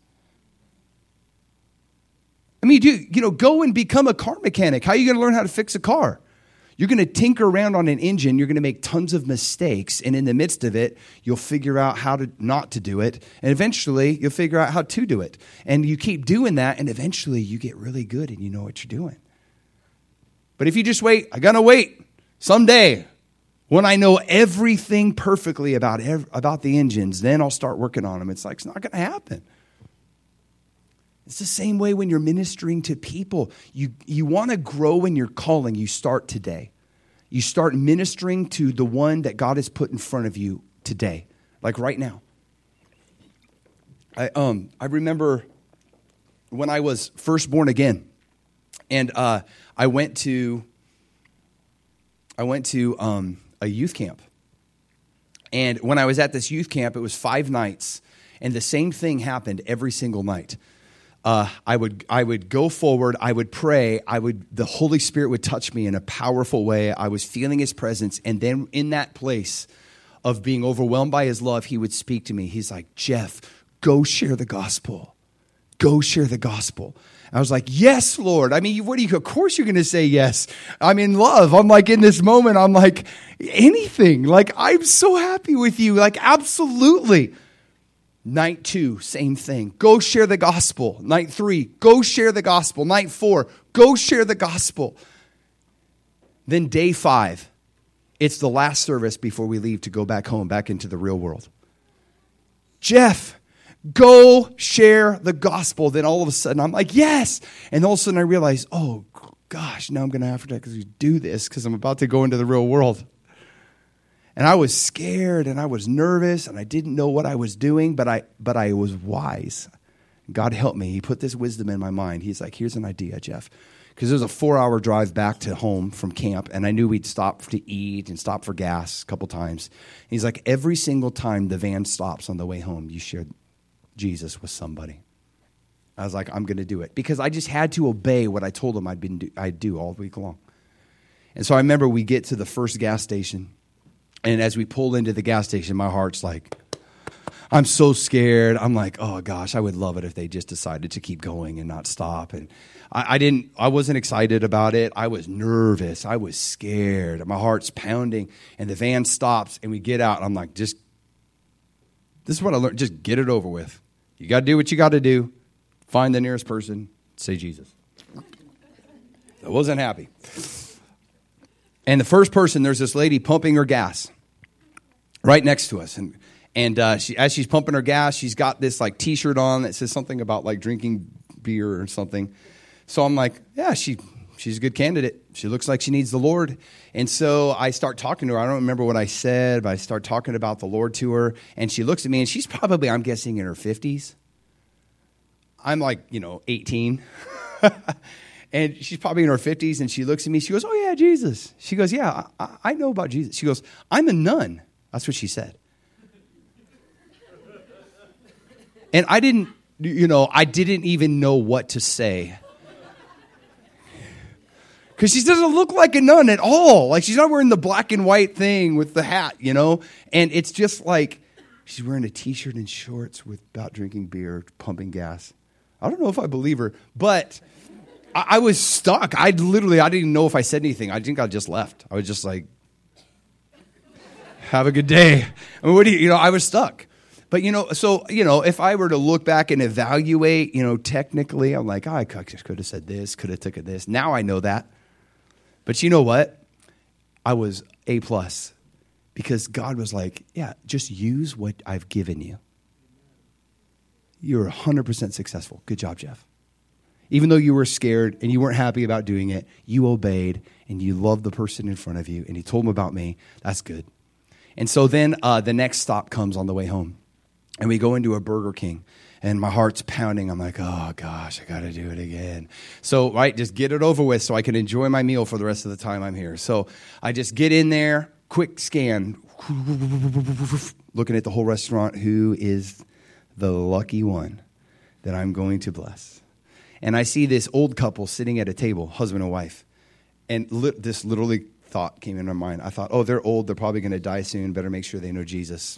[SPEAKER 1] I mean, you, you know, go and become a car mechanic. How are you going to learn how to fix a car? You're going to tinker around on an engine. You're going to make tons of mistakes. And in the midst of it, you'll figure out how to not to do it. And eventually, you'll figure out how to do it. And you keep doing that. And eventually, you get really good and you know what you're doing. But if you just wait, I got to wait someday when I know everything perfectly about, ev- about the engines, then I'll start working on them. It's like, it's not going to happen. It's the same way when you're ministering to people. You, you want to grow in your calling, you start today. You start ministering to the one that God has put in front of you today, like right now. I um I remember when I was first born again, and uh, I went to I went to um, a youth camp. And when I was at this youth camp, it was five nights, and the same thing happened every single night. Uh, I would I would go forward. I would pray. I would the Holy Spirit would touch me in a powerful way. I was feeling His presence, and then in that place of being overwhelmed by His love, He would speak to me. He's like, Jeff, go share the gospel. Go share the gospel. I was like, yes, Lord. I mean, what do you? Of course, you're going to say yes. I'm in love. I'm like in this moment. I'm like anything. Like I'm so happy with you. Like absolutely. Night two, same thing. Go share the gospel. Night three, go share the gospel. Night four, go share the gospel. Then day five, it's the last service before we leave to go back home, back into the real world. Jeff, go share the gospel. Then all of a sudden, I'm like, yes. And all of a sudden I realize, oh, gosh, now I'm going to have to do this because I'm about to go into the real world. And I was scared and I was nervous and I didn't know what I was doing, but I but I was wise. God helped me. He put this wisdom in my mind. He's like, here's an idea, Jeff. Because it was a four-hour drive back to home from camp, and I knew we'd stop to eat and stop for gas a couple times. He's like, every single time the van stops on the way home, you share Jesus with somebody. I was like, I'm going to do it. Because I just had to obey what I told him I'd, been do, I'd do all week long. And so I remember we get to the first gas station. And as we pull into the gas station, my heart's like, I'm so scared. I'm like, oh gosh, I would love it if they just decided to keep going and not stop. And I, I didn't, I wasn't excited about it. I was nervous. I was scared. My heart's pounding. And the van stops and we get out. And I'm like, just, this is what I learned. Just get it over with. You got to do what you got to do. Find the nearest person. Say Jesus. I wasn't happy. And the first person, there's this lady pumping her gas right next to us. And and uh, she, as she's pumping her gas, she's got this like T-shirt on that says something about like drinking beer or something. So I'm like, yeah, she she's a good candidate. She looks like she needs the Lord. And so I start talking to her. I don't remember what I said, but I start talking about the Lord to her. And she looks at me, and she's probably, I'm guessing, in her fifties. I'm like, you know, eighteen. And she's probably in her fifties, and she looks at me. She goes, oh, yeah, Jesus. She goes, yeah, I, I know about Jesus. She goes, I'm a nun. That's what she said. And I didn't, you know, I didn't even know what to say. Because she doesn't look like a nun at all. Like, she's not wearing the black and white thing with the hat, you know? And it's just like she's wearing a T-shirt and shorts without drinking beer, pumping gas. I don't know if I believe her, but I, I was stuck. I literally, I didn't even know if I said anything. I think I just left. I was just like, have a good day. I mean, what do you, you know, I was stuck. But, you know, so, you know, if I were to look back and evaluate, you know, technically, I'm like, oh, I could have said this, could have took it this. Now I know that. But you know what? I was A plus because God was like, yeah, just use what I've given you. You're one hundred percent successful. Good job, Jeff. Even though you were scared and you weren't happy about doing it, you obeyed and you loved the person in front of you and you told them about me. That's good. And so then uh, the next stop comes on the way home. And we go into a Burger King, and my heart's pounding. I'm like, oh, gosh, I got to do it again. So, right, just get it over with so I can enjoy my meal for the rest of the time I'm here. So I just get in there, quick scan, looking at the whole restaurant. Who is the lucky one that I'm going to bless? And I see this old couple sitting at a table, husband and wife. And li- this literally thought came into my mind. I thought, oh, they're old. They're probably going to die soon. Better make sure they know Jesus.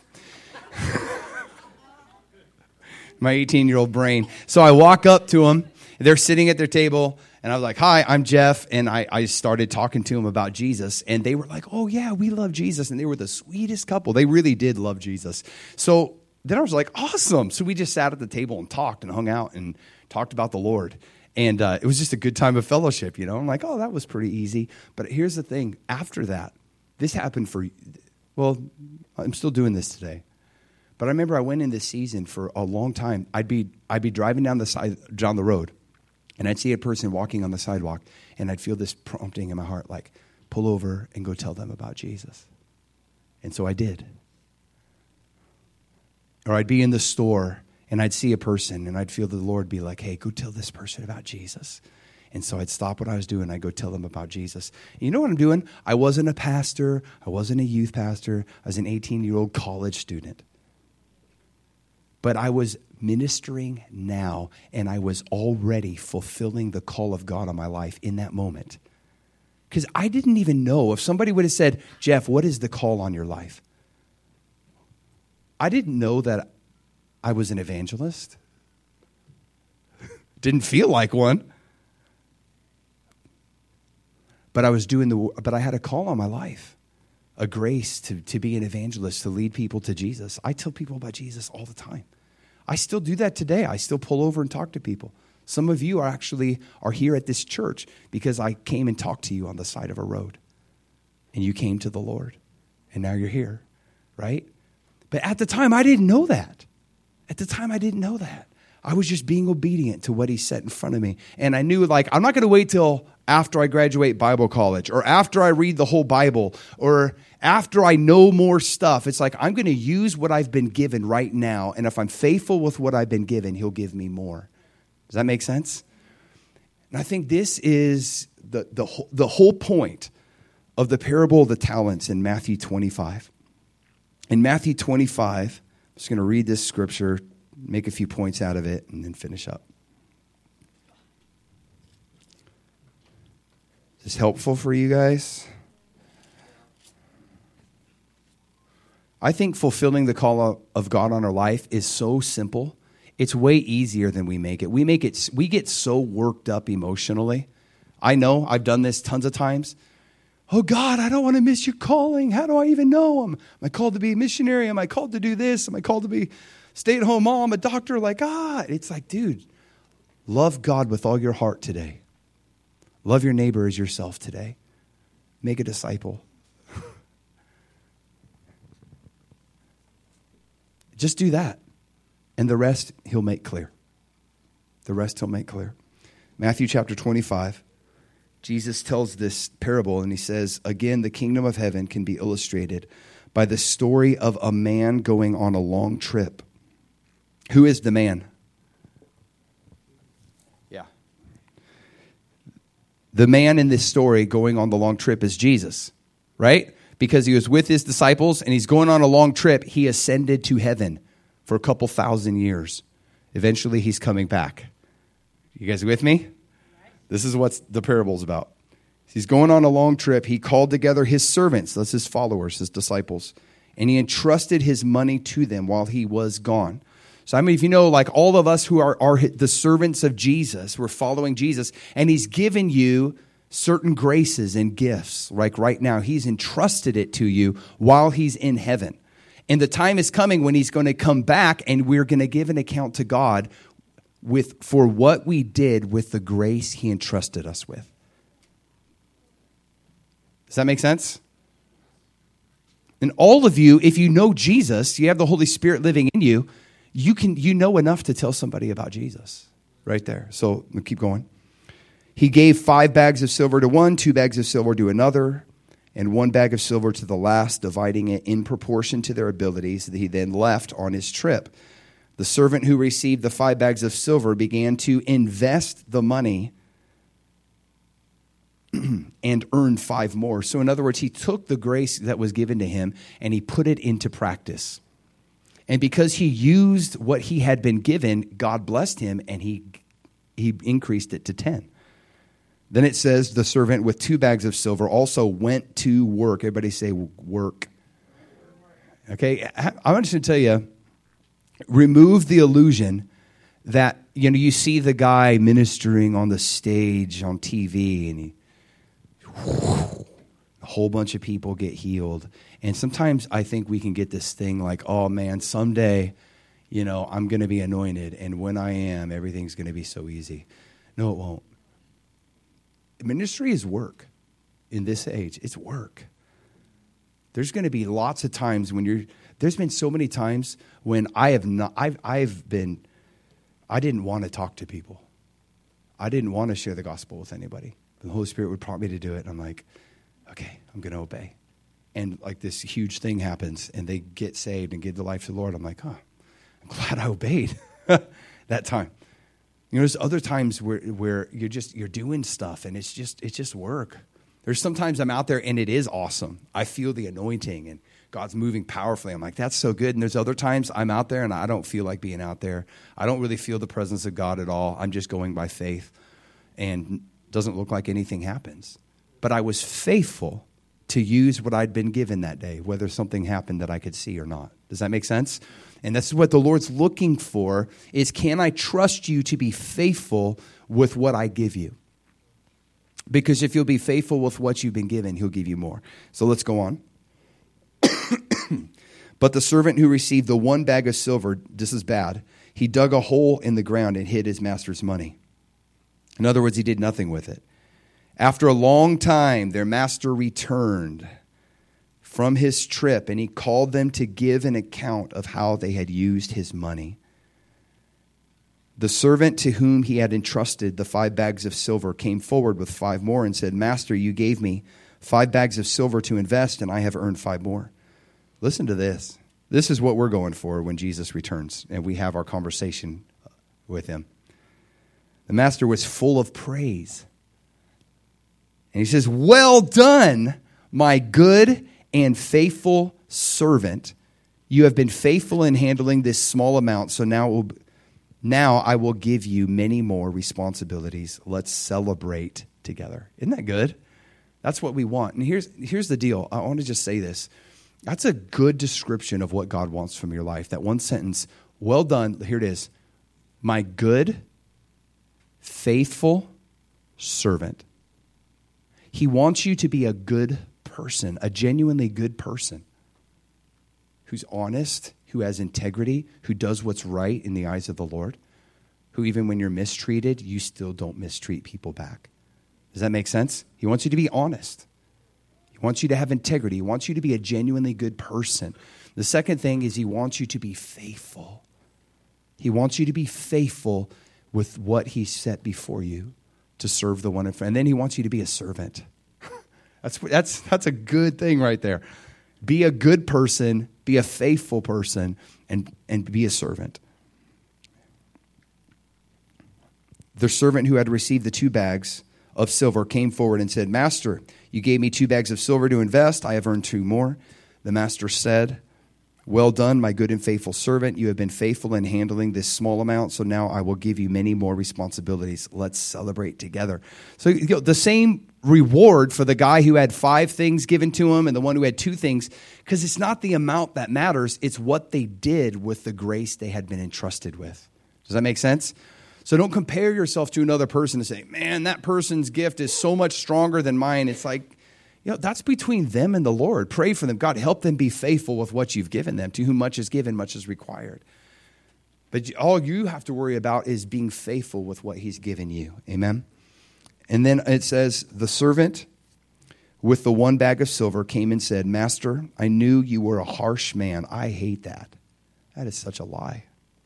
[SPEAKER 1] My eighteen-year-old brain. So I walk up to them. They're sitting at their table, and I was like, hi, I'm Jeff. And I, I started talking to them about Jesus, and they were like, oh, yeah, we love Jesus. And they were the sweetest couple. They really did love Jesus. So then I was like, awesome. So we just sat at the table and talked and hung out and talked about the Lord. And uh, it was just a good time of fellowship, you know. I'm like, oh, that was pretty easy. But here's the thing. After that, this happened for, well, I'm still doing this today. But I remember I went in this season for a long time. I'd be I'd be driving down the side down the road, and I'd see a person walking on the sidewalk, and I'd feel this prompting in my heart, like, pull over and go tell them about Jesus. And so I did. Or I'd be in the store, and I'd see a person, and I'd feel the Lord be like, hey, go tell this person about Jesus. And so I'd stop what I was doing. I'd go tell them about Jesus. And you know what I'm doing? I wasn't a pastor. I wasn't a youth pastor. I was an eighteen-year-old college student. But I was ministering now, and I was already fulfilling the call of God on my life in that moment. Because I didn't even know. If somebody would have said, Jeff, what is the call on your life? I didn't know that I was an evangelist. Didn't feel like one. But I was doing the, but I had a call on my life. A grace to, to be an evangelist, to lead people to Jesus. I tell people about Jesus all the time. I still do that today. I still pull over and talk to people. Some of you are actually are here at this church because I came and talked to you on the side of a road. And you came to the Lord. And now you're here, right? But at the time, I didn't know that. At the time, I didn't know that. I was just being obedient to what he set in front of me. And I knew, like, I'm not going to wait till after I graduate Bible college or after I read the whole Bible or after I know more stuff. It's like I'm going to use what I've been given right now. And if I'm faithful with what I've been given, he'll give me more. Does that make sense? And I think this is the, the, the whole point of the parable of the talents in Matthew twenty-five. In Matthew twenty-five, I'm just going to read this scripture, make a few points out of it, and then finish up. Is this helpful for you guys? I think fulfilling the call of God on our life is so simple. It's way easier than we make it. We make it. We get so worked up emotionally. I know. I've done this tons of times. Oh, God, I don't want to miss your calling. How do I even know? Am I called to be a missionary? Am I called to do this? Am I called to be a stay-at-home mom, a doctor? Like, ah, it's like, dude, love God with all your heart today. Love your neighbor as yourself today. Make a disciple. Just do that. And the rest he'll make clear. The rest he'll make clear. Matthew chapter twenty-five. Jesus tells this parable and he says, again, the kingdom of heaven can be illustrated by the story of a man going on a long trip. Who is the man? Yeah. The man in this story going on the long trip is Jesus, right? Because he was with his disciples and he's going on a long trip. He ascended to heaven for a couple thousand years. Eventually, he's coming back. You guys with me? This is what the parable's about. He's going on a long trip. He called together his servants, that's his followers, his disciples, and he entrusted his money to them while he was gone. So I mean, if you know, like all of us who are, are the servants of Jesus, we're following Jesus, and he's given you certain graces and gifts. Like right now, he's entrusted it to you while he's in heaven. And the time is coming when he's going to come back and we're going to give an account to God with for what we did with the grace he entrusted us with. Does that make sense? And all of you, if you know Jesus, you have the Holy Spirit living in you, you can you know enough to tell somebody about Jesus right there. So we'll keep going. He gave five bags of silver to one, two bags of silver to another, and one bag of silver to the last, dividing it in proportion to their abilities. He then left on his trip. The servant who received the five bags of silver began to invest the money and earned five more. So in other words, he took the grace that was given to him and he put it into practice. And because he used what he had been given, God blessed him and he, he increased it to ten. Then it says the servant with two bags of silver also went to work. Everybody say work. Okay, I want to tell you, remove the illusion that, you know, you see the guy ministering on the stage on T V and he, whoosh, a whole bunch of people get healed. And sometimes I think we can get this thing like, oh man, someday, you know, I'm going to be anointed. And when I am, everything's going to be so easy. No, it won't. Ministry is work in this age. It's work. There's going to be lots of times when you're, there's been so many times when I have not, I've, I've been, I didn't want to talk to people. I didn't want to share the gospel with anybody. The Holy Spirit would prompt me to do it. And I'm like, okay, I'm going to obey. And like this huge thing happens and they get saved and give their life to the Lord. I'm like, huh, I'm glad I obeyed that time. You know, there's other times where, where you're just, you're doing stuff and it's just, it's just work. There's sometimes I'm out there and it is awesome. I feel the anointing and God's moving powerfully. I'm like, that's so good. And there's other times I'm out there and I don't feel like being out there. I don't really feel the presence of God at all. I'm just going by faith and it doesn't look like anything happens. But I was faithful to use what I'd been given that day, whether something happened that I could see or not. Does that make sense? And that's what the Lord's looking for is, can I trust you to be faithful with what I give you? Because if you'll be faithful with what you've been given, he'll give you more. So let's go on. But the servant who received the one bag of silver, this is bad, he dug a hole in the ground and hid his master's money. In other words, he did nothing with it. After a long time, their master returned from his trip, and he called them to give an account of how they had used his money. The servant to whom he had entrusted the five bags of silver came forward with five more and said, Master, you gave me five bags of silver to invest, and I have earned five more. Listen to this. This is what we're going for when Jesus returns, and we have our conversation with him. The master was full of praise. And he says, well done, my good and faithful servant. You have been faithful in handling this small amount, so now, will, now I will give you many more responsibilities. Let's celebrate together. Isn't that good? That's what we want. And here's, here's the deal. I want to just say this. That's a good description of what God wants from your life. That one sentence, well done, here it is, my good, faithful servant. He wants you to be a good person, a genuinely good person who's honest, who has integrity, who does what's right in the eyes of the Lord, who even when you're mistreated, you still don't mistreat people back. Does that make sense? He wants you to be honest. He wants you to have integrity. He wants you to be a genuinely good person. The second thing is he wants you to be faithful. He wants you to be faithful with what he set before you to serve the one in front. And then he wants you to be a servant. That's that's that's a good thing right there. Be a good person, be a faithful person, and, and be a servant. The servant who had received the two bags of silver came forward and said, Master, you gave me two bags of silver to invest. I have earned two more. The master said, well done, my good and faithful servant. You have been faithful in handling this small amount, so now I will give you many more responsibilities. Let's celebrate together. So you know, the same reward for the guy who had five things given to him and the one who had two things, because it's not the amount that matters, it's what they did with the grace they had been entrusted with. Does that make sense? So don't compare yourself to another person and say, man, that person's gift is so much stronger than mine. It's like, you know, that's between them and the Lord. Pray for them. God, help them be faithful with what you've given them. To whom much is given, much is required. But all you have to worry about is being faithful with what he's given you. Amen? And then it says, the servant with the one bag of silver came and said, Master, I knew you were a harsh man. I hate that. That is such a lie.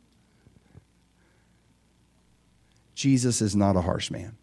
[SPEAKER 1] Jesus is not a harsh man.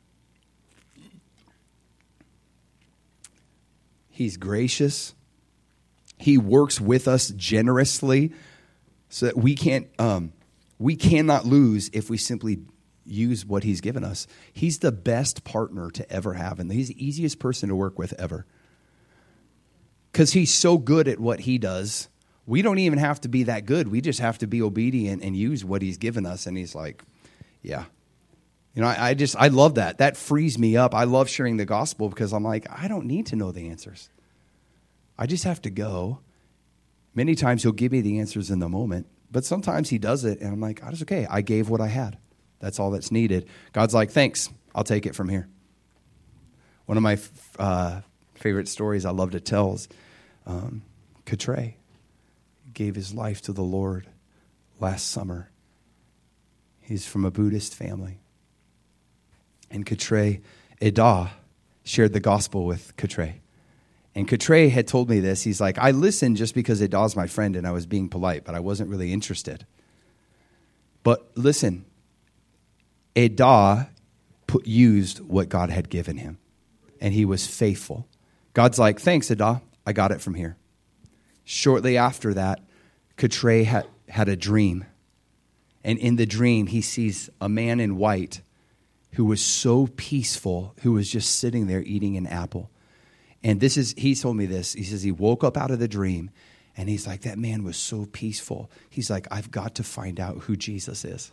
[SPEAKER 1] He's gracious. He works with us generously so that we can't, um, we cannot lose if we simply use what he's given us. He's the best partner to ever have, and he's the easiest person to work with ever. Because he's so good at what he does, we don't even have to be that good. We just have to be obedient and use what he's given us. And he's like, yeah. You know, I, I just, I love that. That frees me up. I love sharing the gospel because I'm like, I don't need to know the answers. I just have to go. Many times he'll give me the answers in the moment, but sometimes he does it, and I'm like, oh, it's okay. I gave what I had. That's all that's needed. God's like, thanks. I'll take it from here. One of my uh, favorite stories I love to tell is um, Catre gave his life to the Lord last summer. He's from a Buddhist family. And Catre Eda shared the gospel with Catre. And Catre had told me this. He's like, I listened just because Eda's my friend and I was being polite, but I wasn't really interested. But listen, Eda put, used what God had given him, and he was faithful. God's like, thanks, Eda. I got it from here. Shortly after that, Catre had, had a dream. And in the dream, he sees a man in white who was so peaceful, who was just sitting there eating an apple. And this is, he told me this. He says he woke up out of the dream, and he's like, that man was so peaceful. He's like, I've got to find out who Jesus is.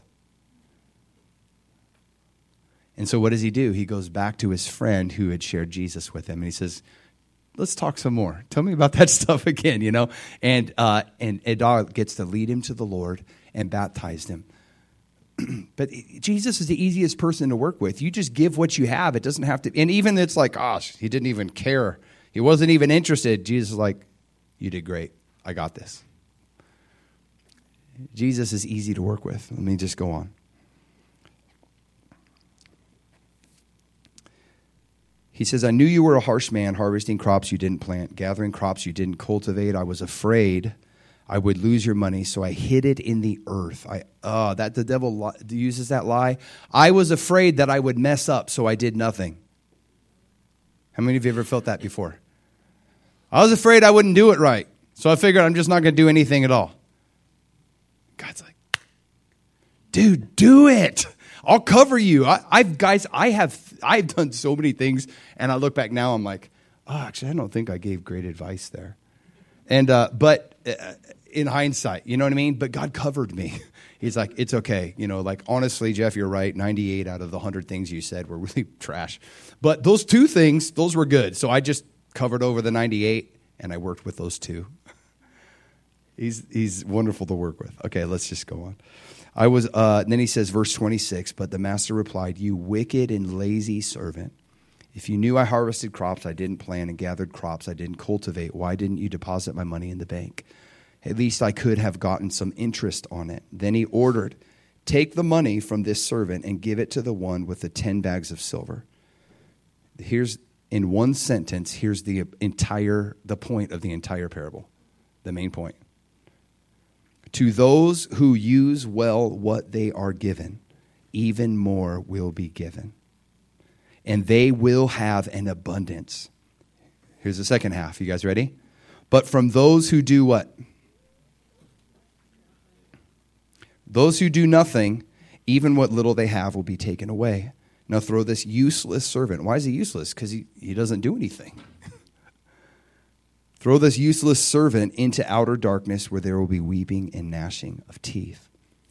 [SPEAKER 1] And so what does he do? He goes back to his friend who had shared Jesus with him, and he says, let's talk some more. Tell me about that stuff again, you know? And uh, and Eda gets to lead him to the Lord and baptized him. But Jesus is the easiest person to work with. You just give what you have. It doesn't have to. And even it's like, gosh, he didn't even care. He wasn't even interested. Jesus is like, you did great. I got this. Jesus is easy to work with. Let me just go on. He says, I knew you were a harsh man, harvesting crops you didn't plant, gathering crops you didn't cultivate. I was afraid I would lose your money, so I hid it in the earth. I, oh, that the devil li- uses that lie. I was afraid that I would mess up, so I did nothing. How many of you ever felt that before? I was afraid I wouldn't do it right, so I figured I'm just not going to do anything at all. God's like, dude, do it. I'll cover you. I, I've guys, I have, I've done so many things, and I look back now, I'm like, oh, actually, I don't think I gave great advice there. And uh, but. Uh, in hindsight, you know what I mean? But God covered me. He's like, it's okay. You know, like, honestly, Jeff, you're right. ninety-eight out of the one hundred things you said were really trash. But those two things, those were good. So I just covered over the ninety-eight, and I worked with those two. he's he's wonderful to work with. Okay, let's just go on. I was. Uh, then he says, verse twenty-six. But the master replied, "You wicked and lazy servant. If you knew I harvested crops I didn't plant and gathered crops I didn't cultivate, why didn't you deposit my money in the bank? At least I could have gotten some interest on it." Then he ordered, "Take the money from this servant and give it to the one with the ten bags of silver." Here's, in one sentence, here's the entire, the point of the entire parable, the main point. "To those who use well what they are given, even more will be given, and they will have an abundance." Here's the second half. You guys ready? "But from those who do what? Those who do nothing, even what little they have will be taken away. Now throw this useless servant." Why is he useless? Because he, he doesn't do anything. "Throw this useless servant into outer darkness where there will be weeping and gnashing of teeth."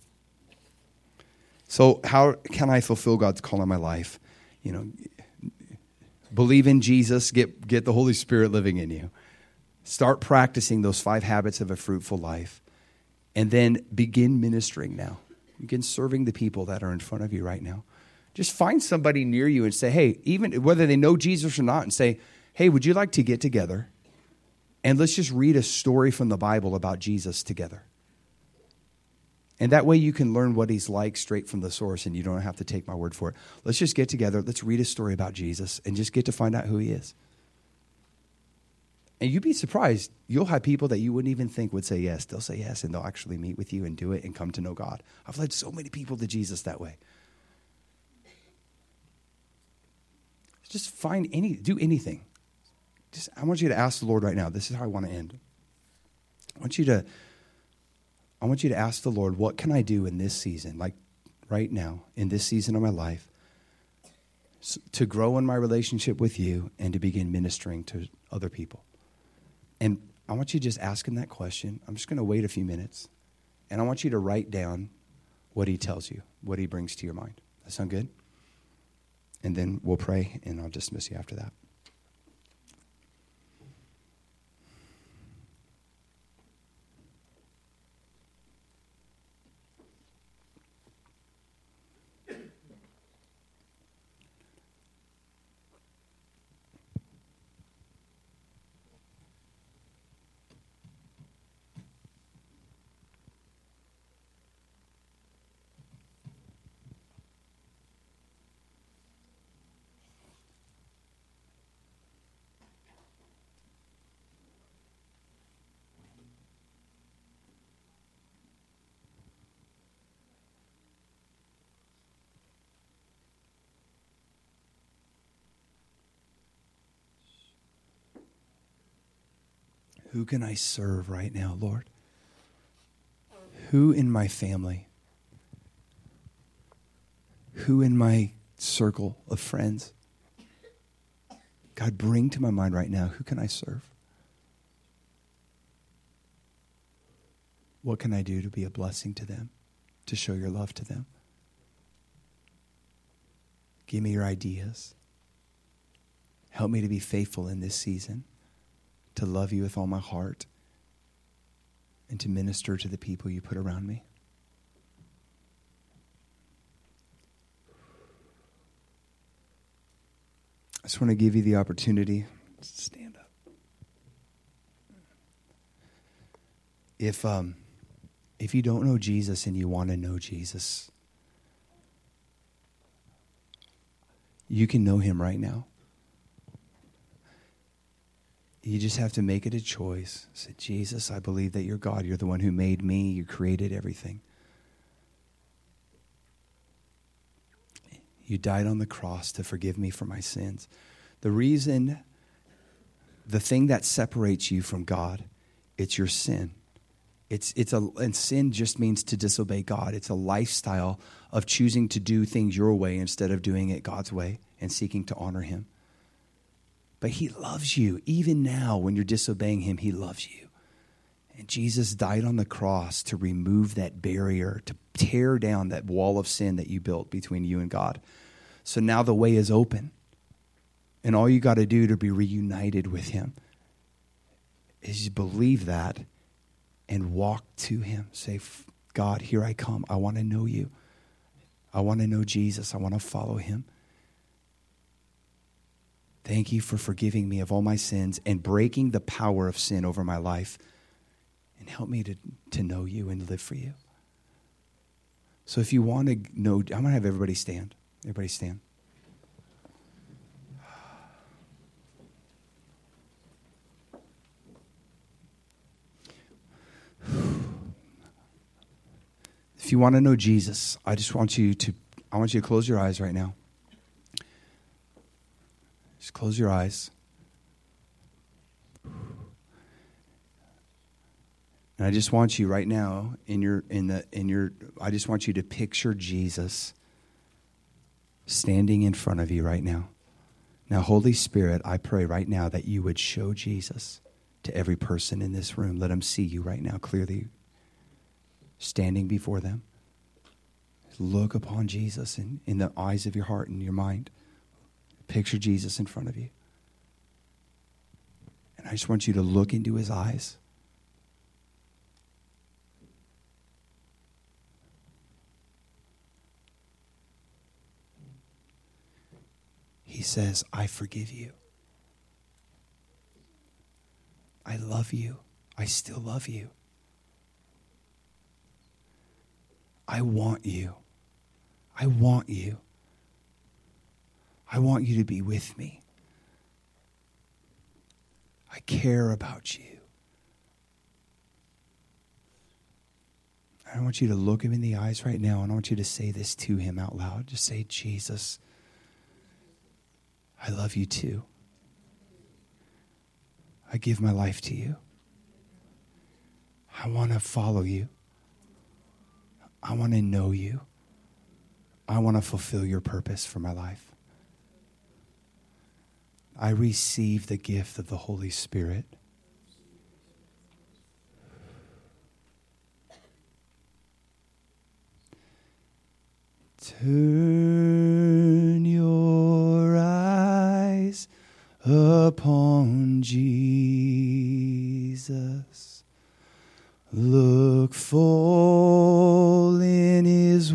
[SPEAKER 1] So how can I fulfill God's call in my life? You know, believe in Jesus, get, get the Holy Spirit living in you. Start practicing those five habits of a fruitful life. And then begin ministering now. Begin serving the people that are in front of you right now. Just find somebody near you and say, hey, even whether they know Jesus or not, and say, hey, would you like to get together? And let's just read a story from the Bible about Jesus together. And that way you can learn what he's like straight from the source, and you don't have to take my word for it. Let's just get together. Let's read a story about Jesus and just get to find out who he is. And you'd be surprised. You'll have people that you wouldn't even think would say yes. They'll say yes, and they'll actually meet with you and do it and come to know God. I've led so many people to Jesus that way. Just find any, do anything. Just, I want you to ask the Lord right now. This is how I want to end. I want you to, I want you to ask the Lord, what can I do in this season, like right now, in this season of my life, to grow in my relationship with you and to begin ministering to other people? And I want you to just ask him that question. I'm just going to wait a few minutes. And I want you to write down what he tells you, what he brings to your mind. That sound good? And then we'll pray, and I'll dismiss you after that. Who can I serve right now, Lord? Who in my family? Who in my circle of friends? God, bring to my mind right now, who can I serve? What can I do to be a blessing to them, to show your love to them? Give me your ideas. Help me to be faithful in this season, to love you with all my heart, and to minister to the people you put around me. I just want to give you the opportunity to stand up. If um, if you don't know Jesus and you want to know Jesus, you can know him right now. You just have to make it a choice. Say, Jesus, I believe that you're God. You're the one who made me. You created everything. You died on the cross to forgive me for my sins. The reason, the thing that separates you from God, it's your sin. It's it's a and sin just means to disobey God. It's a lifestyle of choosing to do things your way instead of doing it God's way and seeking to honor him. But he loves you. Even now, when you're disobeying him, he loves you. And Jesus died on the cross to remove that barrier, to tear down that wall of sin that you built between you and God. So now the way is open. And all you got to do to be reunited with him is you believe that and walk to him. Say, God, here I come. I want to know you. I want to know Jesus. I want to follow him. Thank you for forgiving me of all my sins and breaking the power of sin over my life. And help me to, to know you and live for you. So if you want to know, I'm going to have everybody stand. Everybody stand. If you want to know Jesus, I just want you to, I want you to close your eyes right now. Just close your eyes. And I just want you right now in your in the in your I just want you to picture Jesus standing in front of you right now. Now, Holy Spirit, I pray right now that you would show Jesus to every person in this room. Let them see you right now clearly standing before them. Look upon Jesus in, in the eyes of your heart and your mind. Picture Jesus in front of you. And I just want you to look into his eyes. He says, I forgive you. I love you. I still love you. I want you. I want you. I want you to be with me. I care about you. I want you to look him in the eyes right now, and I want you to say this to him out loud. Just say, Jesus, I love you too. I give my life to you. I want to follow you. I want to know you. I want to fulfill your purpose for my life. I receive the gift of the Holy Spirit. Turn your eyes upon Jesus. Look full in his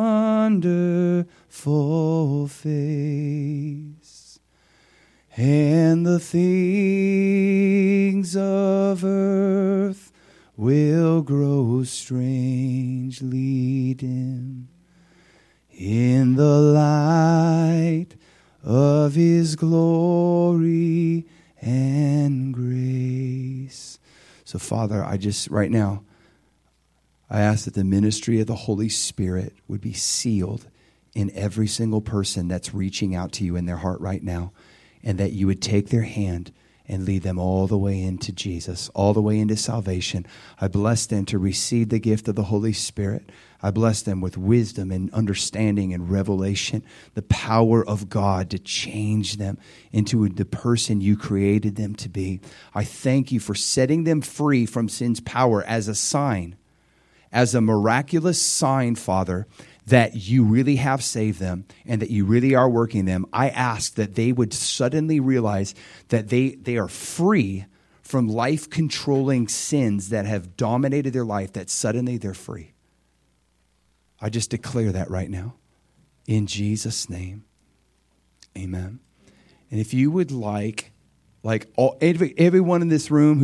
[SPEAKER 1] wonderful face, and the things of earth will grow strangely dim in the light of his glory and grace. So, Father, I just, right now, I ask that the ministry of the Holy Spirit would be sealed in every single person that's reaching out to you in their heart right now, and that you would take their hand and lead them all the way into Jesus, all the way into salvation. I bless them to receive the gift of the Holy Spirit. I bless them with wisdom and understanding and revelation, the power of God to change them into the person you created them to be. I thank you for setting them free from sin's power as a sign, as a miraculous sign, Father, that you really have saved them and that you really are working them. I ask that they would suddenly realize that they, they are free from life-controlling sins that have dominated their life, that suddenly they're free. I just declare that right now. In Jesus' name, amen. And if you would like, like all, every, everyone in this room who